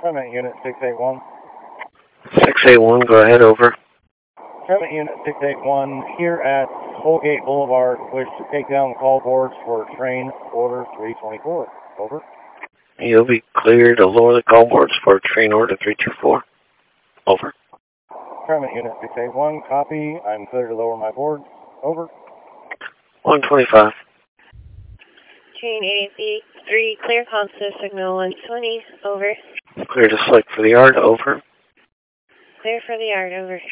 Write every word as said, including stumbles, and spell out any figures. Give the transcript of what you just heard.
Permit Unit six eight one. six eight one, go ahead, over. Permit Unit six eight one, here at Holgate Boulevard, wish to take down call boards for train order three twenty-four. Over. You'll be cleared to lower the call boards for train order three two four. Over. Permit Unit six eight one, copy. I'm clear to lower my boards. Over. one twenty-five. Train eighty-three, clear constant signal one twenty. Over. Clear to select for the yard. Over. Clear for the yard. Over.